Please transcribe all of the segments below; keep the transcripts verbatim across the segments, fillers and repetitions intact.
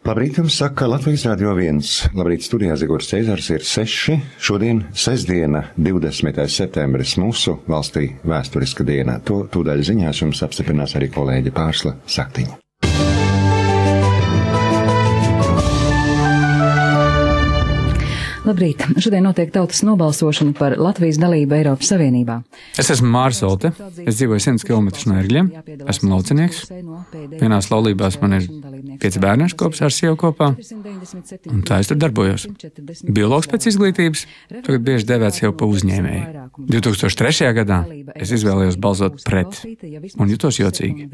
Labrīt, jums saka Latvijas Radio viens. Labrīt, studijā Zigurs Ceizars ir seši. Šodien sestdiena, divdesmitais septembris, mūsu valstī vēsturiska diena. To tūdaļ ziņās jums apstiprinās arī kolēģe Pārsla Saktiņa. Labrīt! Šodien notiek tautas nobalsošana par Latvijas dalību Eiropas Savienībā. Es esmu Māris Olte, es dzīvoju simts kilometrus no Ergļiem, esmu laucinieks. Vienās laulībās man ir pieci bērneši kopš ar sievu kopā, un tā es tur darbojos. Biologs pēc izglītības, tagad bieži devēts jau pa uzņēmēju. divi tūkstoši trešajā gadā es izvēlējos balsot pret, un jutos jocīgi.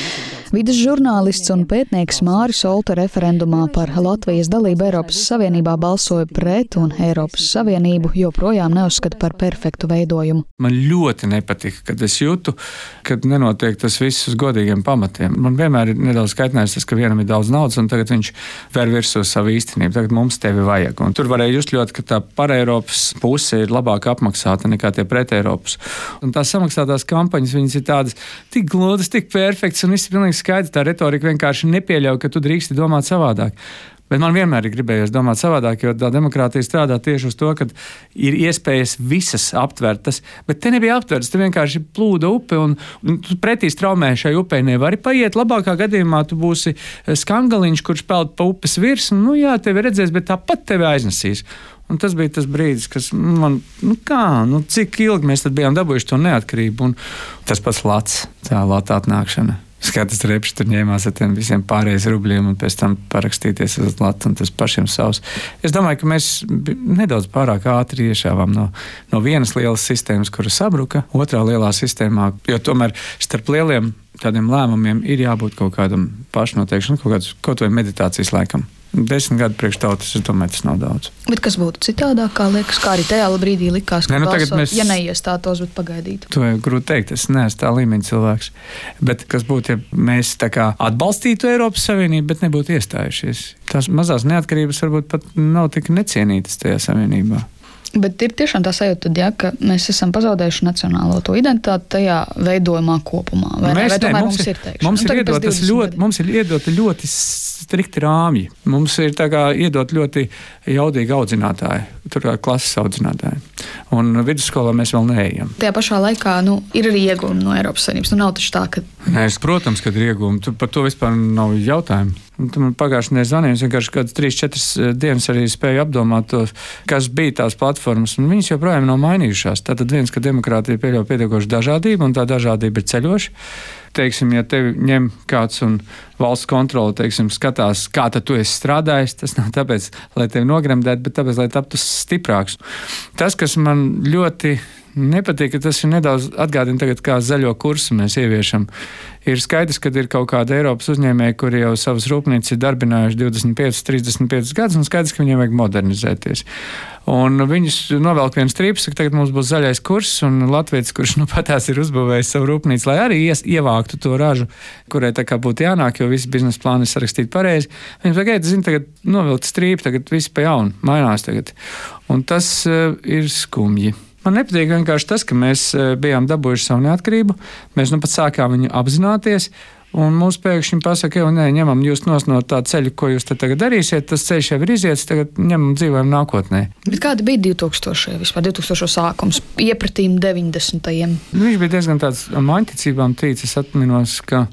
Vides žurnālists un pētnieks Māris Olte referendumā par Latvijas dalību Eiropas Savienībā balsoja pret, un Eiropas Savienību joprojām neuzskata par perfektu veidojumu. Man ļoti nepatika, kad es jūtu, kad nenotiek tas viss uz godīgiem pamatiem. Man vienmēr ir nedaudz skaitinājis tas, ka vienam ir daudz naudas, un tagad viņš ver virsū savu īstenību. Tagad mums tevi vajag. Un tur varēja just ļoti, ka tā par-Eiropas puse ir labāk apmaksāta nekā tie pret-Eiropas. Un tās samaksātās kampaņas, viņas ir tādas tik glodas, tik perfektas, un viss ir pilnīgi skaidrs. Tā retorika vienkārši nepieļauj, ka tu drīksti domāt savādāk. Bet man vienmēr ir gribējies domāt savādāk, jo tā demokrātija strādā tieši uz to, ka ir iespējas visas aptvertas, bet te nebija aptvertas, te vienkārši plūda upe, un, un tu pretī straumē šai upei nevari paiet. Labākā gadījumā tu būsi skangaliņš, kurš peld pa upes virs, un, nu jā, tevi redzēs, bet tāpat tevi aiznesīs. Un tas bija tas brīdis, kas man, nu kā, nu cik ilgi mēs tad bijām dabūjuši to neatkarību, un tas pats lats, tā lata atnākšana. Skatas repši tur ņēmās ar tiem visiem pārējais rubļiem un pēc tam parakstīties uz latu un tas pašiem savs. Es domāju, ka mēs nedaudz pārāk ātri iešāvām no, no vienas lielas sistēmas, kura sabruka, otrā lielā sistēmā, jo tomēr starp lieliem tādiem lēmumiem ir jābūt kaut kādam pašnoteikšanam, kaut kāds, kaut vai meditācijas laikam. Desmit gadu priekš tautas, es domāju, tas nav daudz. Bet kas būtu citādāk, kā liekas, kā arī tajā brīdī likās, ka ne, nu, balso, mēs... ja neiestātos, bet pagaidītu? To jau grūti teikt, es neesmu tā līmeņa cilvēks. Bet kas būtu, ja mēs tā kā atbalstītu Eiropas Savienību, bet nebūtu iestājušies? Tās mazās neatkarības varbūt pat nav tik necienītas tajā savienībā. Bet ir tiešām tā sajūta, ja, ka mēs esam pazaudējuši nacionālo to identitāti tajā veidojumā kopumā. Vai, mēs, vai tomēr ne, mums, mums ir teikšana? Mums, ir iedota ļoti, mums ir iedota ļoti strikti rāmji. Mums ir tā kā iedot ļoti jaudīgi audzinātāji, tur kā klases audzinātāji. Un vidusskolā mēs vēl neejam. Tajā pašā laikā nu, ir arī iegūmi no Eiropas Savienības. Nu, nav taču tā, ka... Nē, es, protams, kad ir iegūmi. Tu, par to vispār nav jautājumu. Man pagājušajā nedēļā zvanījums, vienkārši kādas trīs, četras dienas arī spēju apdomāt to, kas bija tās platformas, un viņas joprojām nav mainījušās. Tātad viens, ka demokrātija pieļauj pietiekoši dažādību, un tā dažādība ir ceļoša. Teiksim, ja tevi ņem kāds un valsts kontrole, teiksim, skatās, kā tad tu esi strādājis, tas nav tāpēc, lai tevi nogremdētu, bet tāpēc, lai taptu stiprāks. Tas, kas man ļoti nepatīk, ka tas ir nedaudz atgādina tagad, kā zaļo kursu mēs ieviešam. Ir skaidrs, ka ir kaut kāda Eiropas uzņēmēja, kuri jau savas rūpnīcas ir darbinājuši divdesmit piecus, trīsdesmit piecus gadus, un skaidrs, ka viņiem vajag modernizēties. Un viņus novelk viens strīps, ka tagad mums būs zaļais kurs, un Latvijas, kurš nu patās ir uzbūvējis savu rūpnīcu, lai arī ies, ievāktu to ražu, kurai tā kā būtu jānāk, jo visi biznesa plāni ir sarakstīti pareizi. Viņam saka, zini, tagad novilkt strīpu, tagad viss pa jaunu, mainās tagad. Un tas uh, ir skumji. Man nepatīk vienkārši tas, ka mēs bijām dabūjuši savu neatkarību, mēs nu pat sākām viņu apzināties, un mums pēkšņi pasaka, jau nē, ņemam jūs nos no tā ceļa, ko jūs te tagad darīsiet, tas ceļš jau ir iziets, tagad ņemam dzīvojam nākotnē. Bet kāda bija divtūkstošie, vispār divtūkstošo sākums, iepratīm deviņdesmitajiem? Viņš bija diezgan tāds maņticībām tīcis, atminos, ka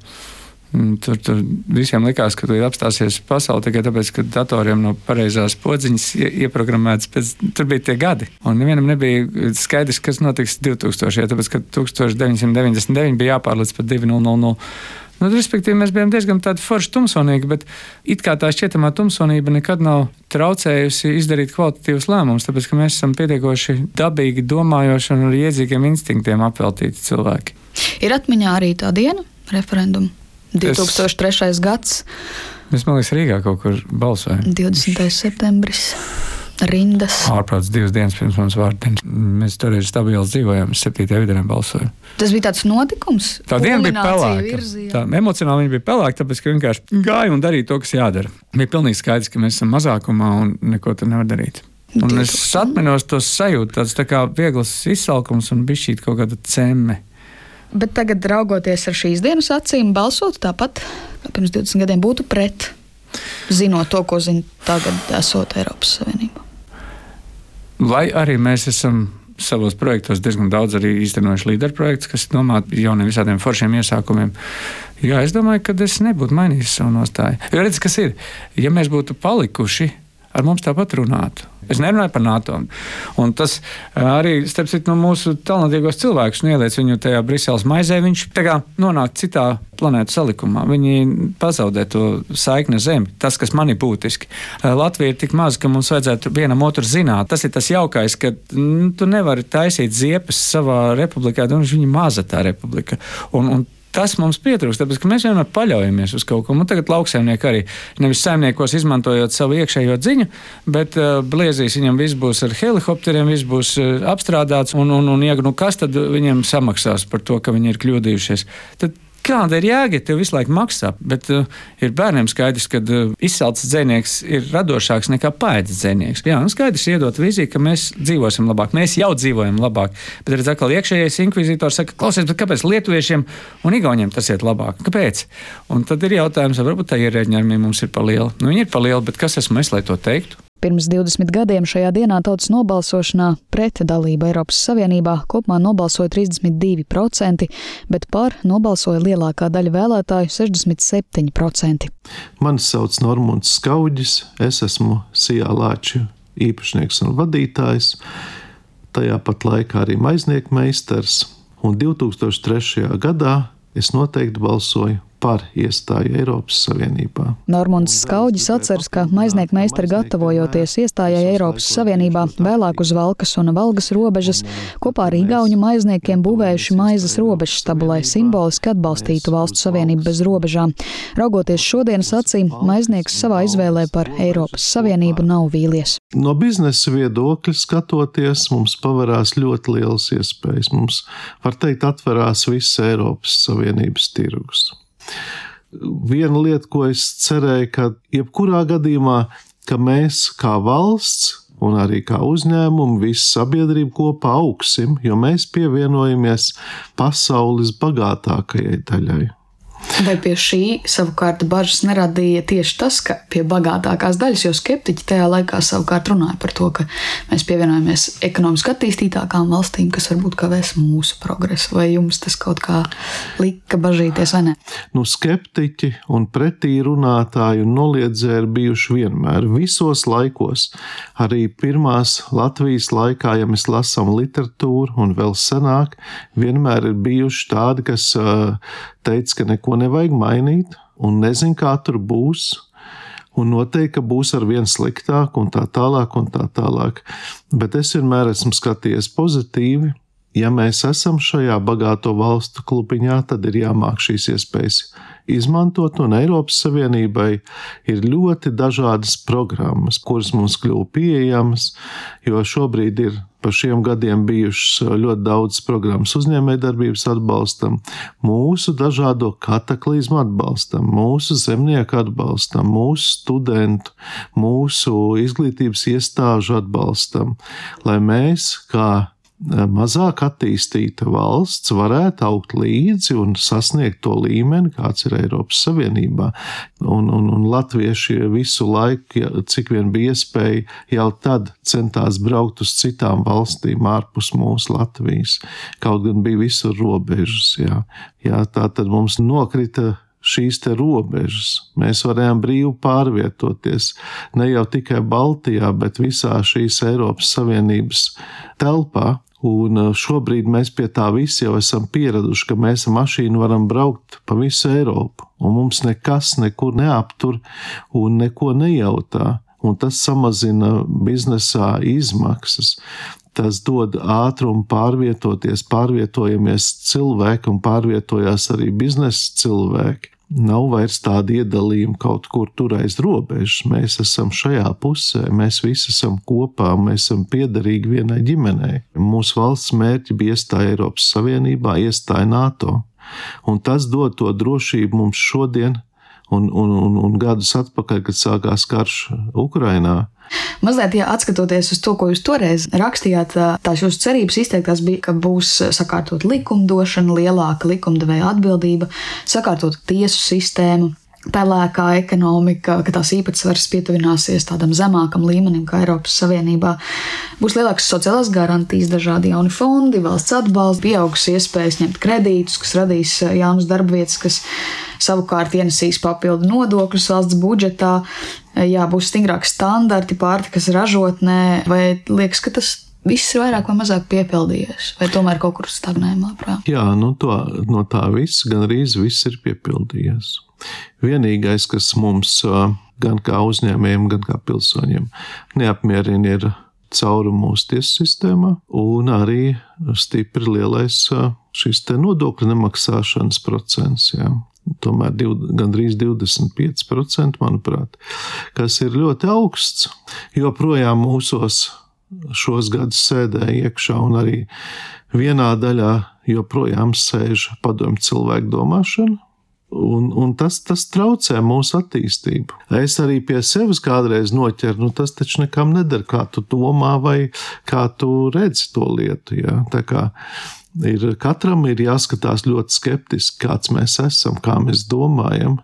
Tur, tur visiem likās, ka tur apstāsies pasauli tikai tāpēc, ka datoriem no pareizās podziņas ieprogrammētas pēc, tur bija tie gadi. Un nevienam nebija skaidrs, kas notiks divtūkstošajā, tāpēc, ka tūkstoš deviņsimt deviņdesmit deviņi bija jāpārlec pat divi nulle nulle nulle. Nu, respektīvi, mēs bijām diezgan tādi forši tumsonīgi, bet it kā tā šķietamā tumsonība nekad nav traucējusi izdarīt kvalitatīvus lēmumus, tāpēc, ka mēs esam pietiekoši dabīgi domājoši un ar iedzīgiem instinktiem apveltīti cilvēki. Ir atmiņā arī tā diena, referendumu? divtūkstoš trešais gads. Es, man liekas, Rīgā kaut kur balsoju. divdesmitais septembris. Rindas. Ārprāts divas dienas pirms mums vārdiens. Mēs toreiz stabili dzīvojām, septītajā vidē balsoju. Tas bija tāds notikums? Tā diena bija pelēka. Tā emocionāli viņa bija pelēka, tāpēc, ka vienkārši gāja un darīja to, kas jādara. Bija pilnīgi skaidrs, ka mēs esam mazākumā un neko tur nevar darīt. Un es atminos tos sajūtu, tāds tā kā viegls izsalkums un bišķīt kaut kāda cemme. Bet tagad, raugoties ar šīs dienas acīm, balsot tāpat, kā pirms divdesmit gadiem būtu pret. zinot to, ko zina tagad esot Eiropas Savienībā? Lai arī mēs esam savos projektos diezgan daudz arī īstenojuši līderu projektus, kas ir domāti jauniem visādiem foršiem iesākumiem. Jā, es domāju, ka es nebūtu mainījis savu nostāju. Jo redz, kas ir, ja mēs būtu palikuši, ar mums tāpat runātu. Es nerunāju par NATO. Un tas arī, starp citu, no mūsu talantīgos cilvēkus ieliec viņu tajā Briseles maizē, viņš tā kā nonāk citā planētu salikumā. Viņi pazaudē to saikni zemi. Tas, kas man ir būtiski. Latvija ir tik maza, ka mums vajadzētu vienam otru zināt. Tas ir tas jaukais, ka nu, tu nevari taisīt ziepes savā republikā, un viņa maza tā republika. Un, un tas mums pietrūkst, tāpēc, ka mēs vienmēr paļaujamies uz kaut ko. Un tagad lauksaimnieki arī nevis saimniekos izmantojot savu iekšējo dziņu, bet uh, bliezīs viņam viss būs ar helikopteriem, viss būs uh, apstrādāts, un, un, un ja, nu, kas tad viņiem samaksās par to, ka viņi ir kļūdījušies? Tad kāda ir jēga, ja tev visu laiku maksā? Bet uh, ir bērniem skaidrs, ka uh, izcelts dzejnieks ir radošāks nekā paēdis dzejnieks. Jā, un skaidrs iedot vīziju, ka mēs dzīvosim labāk. Mēs jau dzīvojam labāk. Bet redz, atkal iekšējais inkvizītors saka, klausies, bet kāpēc lietuviešiem un igauniem tas iet labāk? Kāpēc? Un tad ir jautājums, varbūt tā ierēģņarmī mums ir pa liela. Nu, viņi ir pa liela, bet kas esmu es, lai to teiktu? Pirms divdesmit gadiem šajā dienā tautas nobalsošanā pret dalību Eiropas Savienībā kopumā nobalsoja trīsdesmit divi procenti, bet par nobalsoja lielākā daļa vēlētāju sešdesmit septiņi procenti. Mani sauc Normunds Skaudžis, es esmu Sijā Lāču īpašnieks un vadītājs, tajā pat laikā arī maiznieku meistars, un divi tūkstoši trešajā gadā es noteikti balsoju par iestāju Eiropas Savienībā. Normunds Skaudžis atceras, ka maiznieku meistari gatavojoties iestājai Eiropas Savienībā vēlāk uz Valkas un Valgas robežas, kopā ar igauņu maizniekiem būvējuši maizes robežstabu, lai simboliski atbalstītu valstu savienību bez robežām. Raugoties šodienas acīm, maiznieks savā izvēlē par Eiropas Savienību nav vīlies. No biznesa viedokļa skatoties, mums pavarās ļoti lielas iespējas. Mums, var teikt, atverās viss Eiropas Savienības tirgus. Viena lieta, ko es cerēju, ka jebkurā gadījumā, ka mēs kā valsts un arī kā uzņēmumi, visa sabiedrība kopā augsim, jo mēs pievienojamies pasaules bagātākajai daļai. Vai pie šī savukārt bažas neradīja tieši tas, ka pie bagātākās daļas, jo skeptiķi tajā laikā savukārt runāja par to, ka mēs pievienojamies ekonomiski attīstītākām valstīm, kas varbūt kavēs mūsu progresu, vai jums tas kaut kā lika bažīties, vai ne? Nu, skeptiķi un pretī runātāji un noliedzēji ir bijuši vienmēr, visos laikos. Arī pirmās Latvijas laikā, ja mēs lasām literatūru un vēl senāk, vienmēr ir bijuši tādi, kas uh, teica, ka neko nevajag mainīt un nezin, kā tur būs, un noteikti, ka būs ar vien sliktāk un tā tālāk un tā tālāk. Bet es vienmēr esmu skatījies pozitīvi. Ja mēs esam šajā bagāto valstu klubiņā, tad ir jāmāk šīs iespējas izmantot, un Eiropas Savienībai ir ļoti dažādas programmas, kuras mums kļuva pieejamas, jo šobrīd ir pa šiem gadiem bijušas ļoti daudz programmas uzņēmējdarbības atbalstam, mūsu dažādo kataklizmu atbalstam, mūsu zemnieku atbalstam, mūsu studentu, mūsu izglītības iestāžu atbalstam, lai mēs kā mazāk attīstīta valsts varētu augt līdzi un sasniegt to līmeni, kāds ir Eiropas Savienībā. Un, un, un latvieši visu laiku, ja, cik vien bija iespēja, jau tad centās braukt uz citām valstīm ārpus mūsu Latvijas. Kaut gan bija visur robežas. Jā. Jā, tā tad mums nokrita šīs te robežas. Mēs varējām brīvi pārvietoties ne jau tikai Baltijā, bet visā šīs Eiropas Savienības telpā. Un šobrīd mēs pie tā visi jau esam pieraduši, ka mēs ar mašīnu varam braukt pa visu Eiropu. Un mums nekas nekur neaptur un neko nejautā. Un tas samazina biznesā izmaksas. Tas dod ātrumu pārvietoties, pārvietojamies cilvēki un pārvietojās arī biznesa cilvēki. Nav vairs tāda iedalījuma kaut kur tur aiz robežas. Mēs esam šajā pusē, mēs visi esam kopā, mēs esam piederīgi vienai ģimenei. Mūsu valsts mērķi bija iestāja Eiropas Savienībā, iestāja NATO. Un tas dod to drošību mums šodien un, un, un, un gadus atpakaļ, kad sākās karš Ukrainā. Mazliet, ja atskatoties uz to, ko jūs toreiz rakstījāt, tās jūsu cerības izteiktās bija, ka būs sakārtot likumdošana, lielāka likumdevēja atbildība, sakārtot tiesu sistēmu. pelēkā ekonomika, ka tās īpatsvars pietuvināsies tādam zemākam līmenim kā Eiropas Savienībā. Būs lielākas sociālās garantijas, dažādi jauni fondi, valsts atbalsts, pieaugusi iespējas ņemt kredītus, kas radīs jaunas darbvietas, kas savukārt ienesīs papildu nodokļus valsts budžetā. Jā, būs stingrāki standarti pārtikas ražotnē, vai liekas, ka tas viss ir vairāk vai mazāk piepildījies, vai tomēr kaut kur stagnējumā prāt? Jā, nu to, no tā viss, gan arī viss ir piepildījies. Vienīgais, kas mums gan kā uzņēmējiem, gan kā pilsoņiem neapmierina, ir caurumi mūsu tiesu sistēmā un arī stipri lielais šis te nodokļu nemaksāšanas procents, jā. Tomēr div, gandrīz divdesmit pieci procenti, manuprāt, kas ir ļoti augsts, jo projām mūsos šos gadus sēdēja iekšā un arī vienā daļā joprojām sēž padomju cilvēku domāšana. Un, un tas, tas traucē mūsu attīstību. Es arī pie sevis kādreiz noķeru, nu tas taču nekam nedara, kā tu domā vai kā tu redzi to lietu. Jā. Tā kā ir, katram ir jāskatās ļoti skeptiski, kāds mēs esam, kā mēs domājam.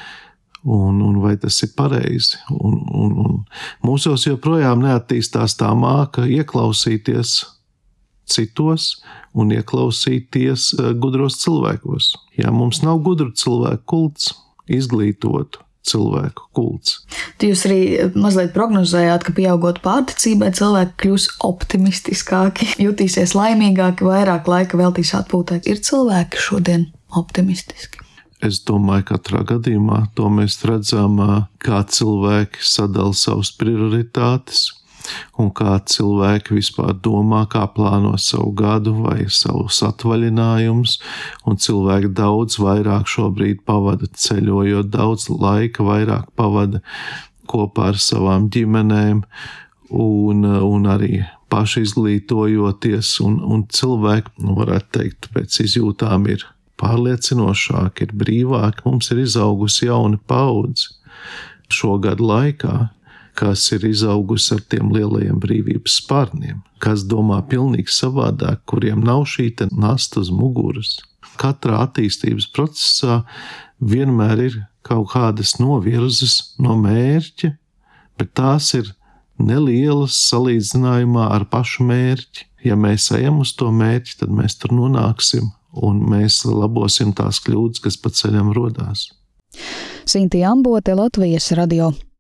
Un, un vai tas ir pareizi. Un, un, un mūsos joprojām neattīstās tā māka ieklausīties citos un ieklausīties gudros cilvēkos. Ja mums nav gudru cilvēku kults, izglītotu cilvēku kults. Jūs arī mazliet prognozējāt, ka pieaugot pārticībai cilvēki kļūs optimistiskāki, jutīsies laimīgāki, vairāk laika veltīs atpūtai. Ir cilvēki šodien optimistiski? Es domāju, katrā gadījumā to mēs redzam, kā cilvēki sadala savas prioritātes un kā cilvēki vispār domā, kā plāno savu gadu vai savus atvaļinājumus, un cilvēki daudz vairāk šobrīd pavada ceļojot, daudz laika vairāk pavada kopā ar savām ģimenēm un, un arī paši izglītojoties, un, un cilvēki, nu, varētu teikt, pēc izjūtām ir pārliecinošāki, ir brīvāki, mums ir izaugusi jauna paudze šo gadu laikā, kas ir izaugusi ar tiem lielajiem brīvības spārniem, kas domā pilnīgi savādāk, kuriem nav šī te nasta uz muguras. Katrā attīstības procesā vienmēr ir kaut kādas novirzes no mērķa, bet tās ir nelielas salīdzinājumā ar pašu mērķi. Ja mēs ejam uz to mērķi, tad mēs tur nonāksim un mēs labosim tās kļūdas, kas pa ceļam rodās. Sintija Ambote, Latvijas radio.